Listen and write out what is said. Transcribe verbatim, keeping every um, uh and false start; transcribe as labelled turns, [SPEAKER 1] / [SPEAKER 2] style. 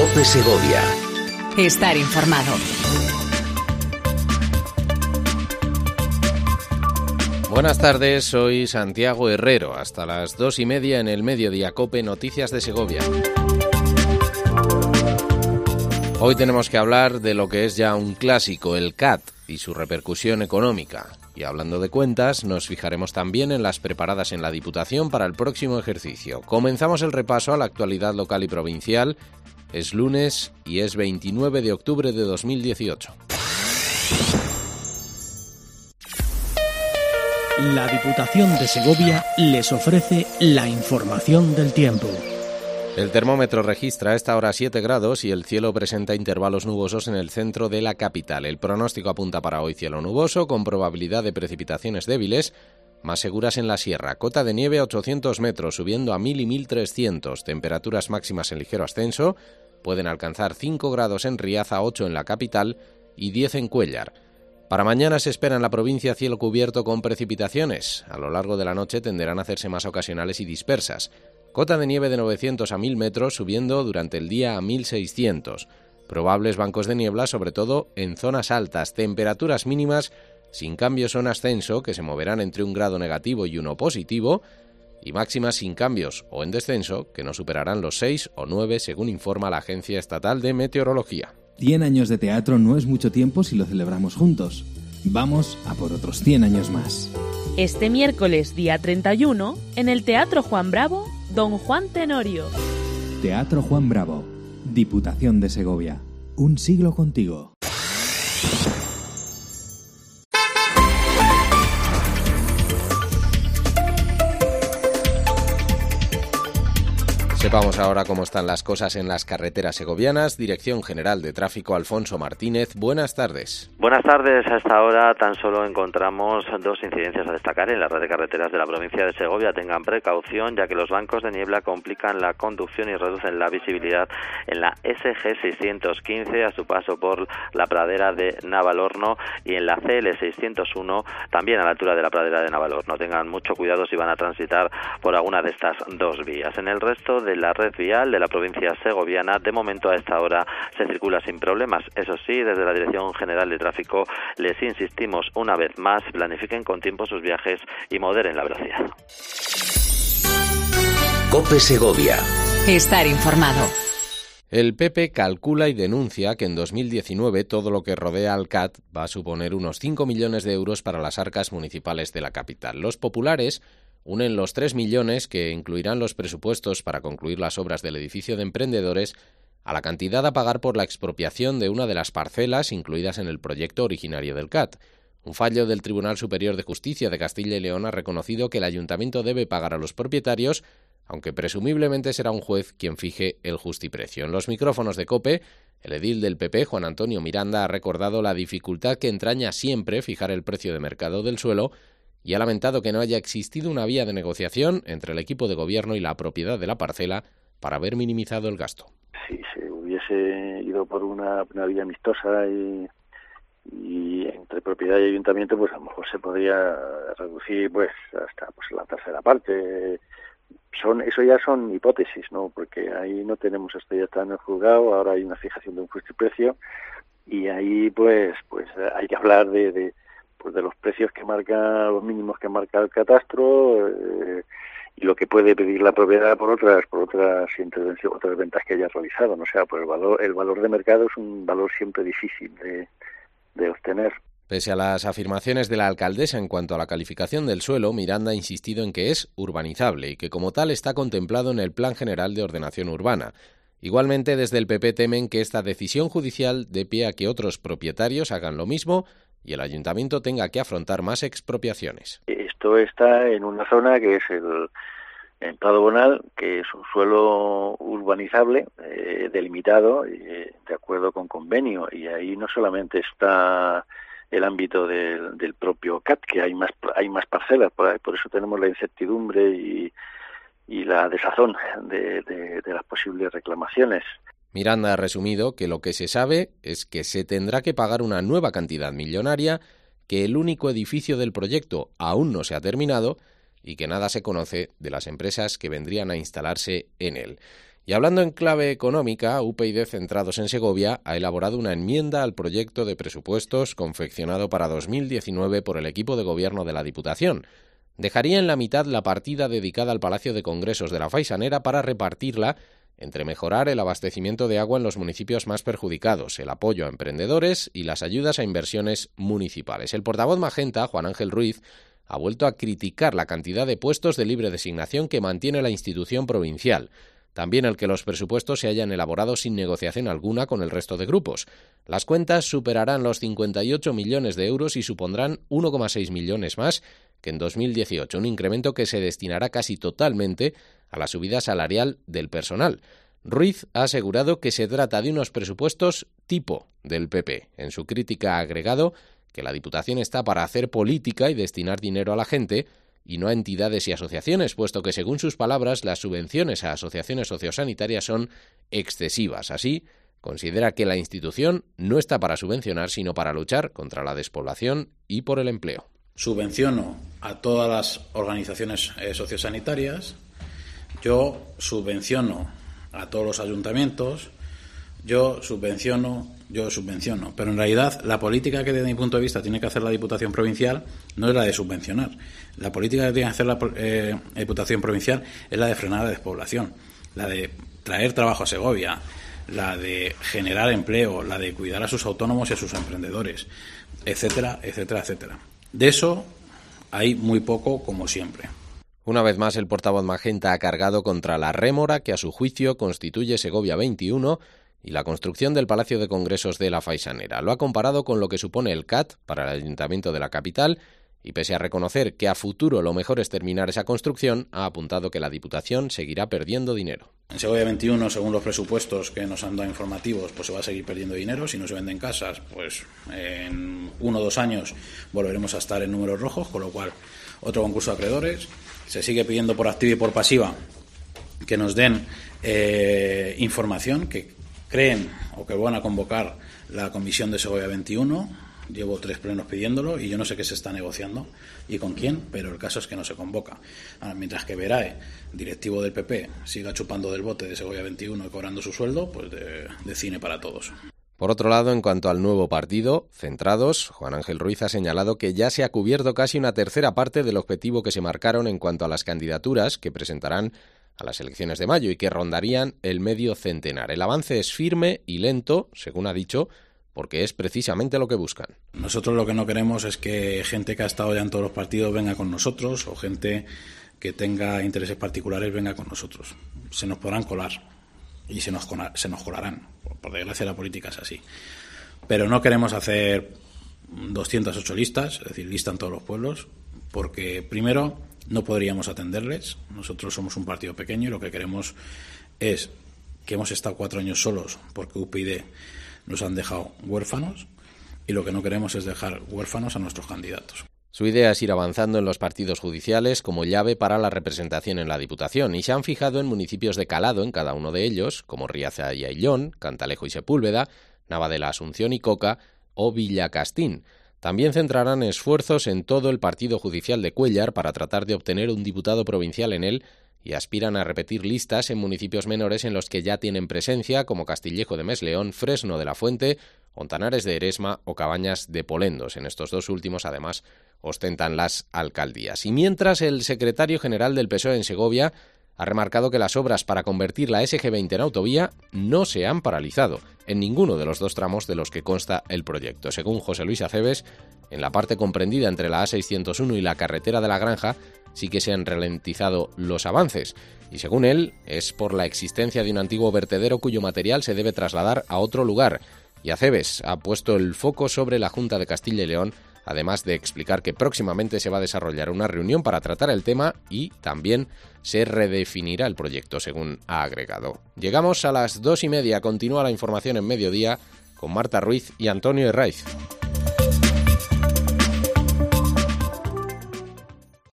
[SPEAKER 1] COPE Segovia.
[SPEAKER 2] Estar informado.
[SPEAKER 3] Buenas tardes, soy Santiago Herrero. Hasta las dos y media en el Mediodía COPE, Noticias de Segovia. Hoy tenemos que hablar de lo que es ya un clásico, el C A T, y su repercusión económica. Y hablando de cuentas, nos fijaremos también en las preparadas en la Diputación para el próximo ejercicio. Comenzamos el repaso a la actualidad local y provincial. Es lunes y es veintinueve de octubre de dos mil dieciocho.
[SPEAKER 4] La Diputación de Segovia les ofrece la información del tiempo.
[SPEAKER 3] El termómetro registra a esta hora siete grados y el cielo presenta intervalos nubosos en el centro de la capital. El pronóstico apunta para hoy cielo nuboso, con probabilidad de precipitaciones débiles, más seguras en la sierra. Cota de nieve a ochocientos metros, subiendo a mil y mil trescientos. Temperaturas máximas en ligero ascenso. Pueden alcanzar cinco grados en Riaza, ocho en la capital y diez en Cuéllar. Para mañana se espera en la provincia cielo cubierto con precipitaciones. A lo largo de la noche tenderán a hacerse más ocasionales y dispersas. Cota de nieve de novecientos a mil metros, subiendo durante el día a mil seiscientos. Probables bancos de niebla, sobre todo en zonas altas. Temperaturas mínimas sin cambios o en ascenso, que se moverán entre un grado negativo y uno positivo. Y máximas sin cambios o en descenso, que no superarán los seis o nueve, según informa la Agencia Estatal de Meteorología.
[SPEAKER 5] cien años de teatro no es mucho tiempo si lo celebramos juntos. Vamos a por otros cien años más.
[SPEAKER 6] Este miércoles, día treinta y uno, en el Teatro Juan Bravo, Don Juan Tenorio.
[SPEAKER 5] Teatro Juan Bravo, Diputación de Segovia. Un siglo contigo.
[SPEAKER 3] Sepamos ahora cómo están las cosas en las carreteras segovianas. Dirección General de Tráfico, Alfonso Martínez. Buenas tardes.
[SPEAKER 7] Buenas tardes. A esta hora tan solo encontramos dos incidencias a destacar en la red de carreteras de la provincia de Segovia. Tengan precaución, ya que los bancos de niebla complican la conducción y reducen la visibilidad en la S G seiscientos quince a su paso por la pradera de Navalorno y en la C L seiscientos uno también a la altura de la pradera de Navalorno. Tengan mucho cuidado si van a transitar por alguna de estas dos vías. En el resto de la red vial de la provincia segoviana, de momento a esta hora se circula sin problemas. Eso sí, desde la Dirección General de Tráfico les insistimos una vez más, planifiquen con tiempo sus viajes y moderen la velocidad.
[SPEAKER 1] COPE Segovia.
[SPEAKER 2] Estar informado.
[SPEAKER 3] El P P calcula y denuncia que en dos mil diecinueve todo lo que rodea al C A T va a suponer unos cinco millones de euros para las arcas municipales de la capital. Los populares unen los tres millones que incluirán los presupuestos para concluir las obras del edificio de emprendedores a la cantidad a pagar por la expropiación de una de las parcelas incluidas en el proyecto originario del C A T. Un fallo del Tribunal Superior de Justicia de Castilla y León ha reconocido que el ayuntamiento debe pagar a los propietarios, aunque presumiblemente será un juez quien fije el justiprecio. En los micrófonos de COPE, el edil del P P, Juan Antonio Miranda, ha recordado la dificultad que entraña siempre fijar el precio de mercado del suelo y ha lamentado que no haya existido una vía de negociación entre el equipo de gobierno y la propiedad de la parcela para haber minimizado el gasto.
[SPEAKER 8] Si se hubiese ido por una, una vía amistosa y, y entre propiedad y ayuntamiento, pues a lo mejor se podría reducir pues hasta pues la tercera parte. Son eso ya son hipótesis, ¿no? Porque ahí no tenemos esto, ya está en el juzgado, ahora hay una fijación de un justiprecio y ahí pues pues hay que hablar de, de pues de los precios que marca, los mínimos que marca el catastro eh, y lo que puede pedir la propiedad por otras por otras intervenciones, otras ventas que haya realizado, no o sea, pues el valor el valor de mercado es un valor siempre difícil de, de obtener.
[SPEAKER 3] Pese a las afirmaciones de la alcaldesa en cuanto a la calificación del suelo, Miranda ha insistido en que es urbanizable y que como tal está contemplado en el Plan General de Ordenación Urbana. Igualmente, desde el P P temen que esta decisión judicial dé pie a que otros propietarios hagan lo mismo y el ayuntamiento tenga que afrontar más expropiaciones.
[SPEAKER 8] Esto está en una zona que es el, el Prado Bonal, que es un suelo urbanizable, eh, delimitado, eh, de acuerdo con convenio, y ahí no solamente está el ámbito del, del propio C A T, que hay más hay más parcelas, por, por eso tenemos la incertidumbre y, y la desazón de, de, de las posibles reclamaciones.
[SPEAKER 3] Miranda ha resumido que lo que se sabe es que se tendrá que pagar una nueva cantidad millonaria, que el único edificio del proyecto aún no se ha terminado y que nada se conoce de las empresas que vendrían a instalarse en él. Y hablando en clave económica, U P YD, centrados en Segovia, ha elaborado una enmienda al proyecto de presupuestos confeccionado para dos mil diecinueve por el equipo de gobierno de la Diputación. Dejaría en la mitad la partida dedicada al Palacio de Congresos de la Faisanera para repartirla entre mejorar el abastecimiento de agua en los municipios más perjudicados, el apoyo a emprendedores y las ayudas a inversiones municipales. El portavoz magenta, Juan Ángel Ruiz, ha vuelto a criticar la cantidad de puestos de libre designación que mantiene la institución provincial. También el que los presupuestos se hayan elaborado sin negociación alguna con el resto de grupos. Las cuentas superarán los cincuenta y ocho millones de euros y supondrán uno coma seis millones más que en dos mil dieciocho, un incremento que se destinará casi totalmente a la subida salarial del personal. Ruiz ha asegurado que se trata de unos presupuestos tipo del P P. En su crítica ha agregado que la Diputación está para hacer política y destinar dinero a la gente y no a entidades y asociaciones, puesto que, según sus palabras, las subvenciones a asociaciones sociosanitarias son excesivas. Así, considera que la institución no está para subvencionar, sino para luchar contra la despoblación y por el empleo.
[SPEAKER 9] Subvenciono a todas las organizaciones eh, sociosanitarias, yo subvenciono a todos los ayuntamientos, yo subvenciono, yo subvenciono. Pero en realidad la política que desde mi punto de vista tiene que hacer la Diputación Provincial no es la de subvencionar. La política que tiene que hacer la eh, Diputación Provincial es la de frenar la despoblación, la de traer trabajo a Segovia, la de generar empleo, la de cuidar a sus autónomos y a sus emprendedores, etcétera, etcétera, etcétera. De eso hay muy poco, como siempre.
[SPEAKER 3] Una vez más, el portavoz magenta ha cargado contra la rémora que, a su juicio, constituye Segovia veintiuno y la construcción del Palacio de Congresos de la Faisanera. Lo ha comparado con lo que supone el C A T para el Ayuntamiento de la capital y, pese a reconocer que a futuro lo mejor es terminar esa construcción, ha apuntado que la Diputación seguirá perdiendo dinero.
[SPEAKER 9] En Segovia veintiuno, según los presupuestos que nos han dado informativos, pues se va a seguir perdiendo dinero. Si no se venden casas, pues en uno o dos años volveremos a estar en números rojos, con lo cual otro concurso de acreedores. Se sigue pidiendo por activa y por pasiva que nos den eh, información, que creen o que van a convocar la comisión de Segovia veintiuno. Llevo tres plenos pidiéndolo y yo no sé qué se está negociando y con quién, pero el caso es que no se convoca. Ahora, mientras que Verae, directivo del P P, siga chupando del bote de Segovia veintiuno y cobrando su sueldo, pues de, de cine para todos.
[SPEAKER 3] Por otro lado, en cuanto al nuevo partido, Centrados, Juan Ángel Ruiz ha señalado que ya se ha cubierto casi una tercera parte del objetivo que se marcaron en cuanto a las candidaturas que presentarán a las elecciones de mayo y que rondarían el medio centenar. El avance es firme y lento, según ha dicho, porque es precisamente lo que buscan.
[SPEAKER 9] Nosotros lo que no queremos es que gente que ha estado ya en todos los partidos venga con nosotros o gente que tenga intereses particulares venga con nosotros. Se nos podrán colar y se nos, se nos colarán. Por desgracia la política es así. Pero no queremos hacer doscientas ocho listas, es decir, lista en todos los pueblos, porque primero no podríamos atenderles. Nosotros somos un partido pequeño y lo que queremos es que hemos estado cuatro años solos porque U P YD nos han dejado huérfanos y lo que no queremos es dejar huérfanos a nuestros candidatos.
[SPEAKER 3] Su idea es ir avanzando en los partidos judiciales como llave para la representación en la Diputación y se han fijado en municipios de calado en cada uno de ellos, como Riaza y Aillón, Cantalejo y Sepúlveda, Nava de la Asunción y Coca o Villacastín. También centrarán esfuerzos en todo el partido judicial de Cuéllar para tratar de obtener un diputado provincial en él y aspiran a repetir listas en municipios menores en los que ya tienen presencia, como Castillejo de Mesleón, Fresno de la Fuente, Ontanares de Eresma o Cabañas de Polendos. En estos dos últimos, además, ostentan las alcaldías. Y mientras, el secretario general del P S O E en Segovia ha remarcado que las obras para convertir la S G veinte en autovía no se han paralizado en ninguno de los dos tramos de los que consta el proyecto. Según José Luis Aceves, en la parte comprendida entre la A seiscientos uno y la carretera de la Granja sí que se han ralentizado los avances y, según él, es por la existencia de un antiguo vertedero cuyo material se debe trasladar a otro lugar. Y Aceves ha puesto el foco sobre la Junta de Castilla y León, además de explicar que próximamente se va a desarrollar una reunión para tratar el tema y también se redefinirá el proyecto, según ha agregado. Llegamos a las dos y media. Continúa la información en Mediodía con Marta Ruiz y Antonio Herraiz.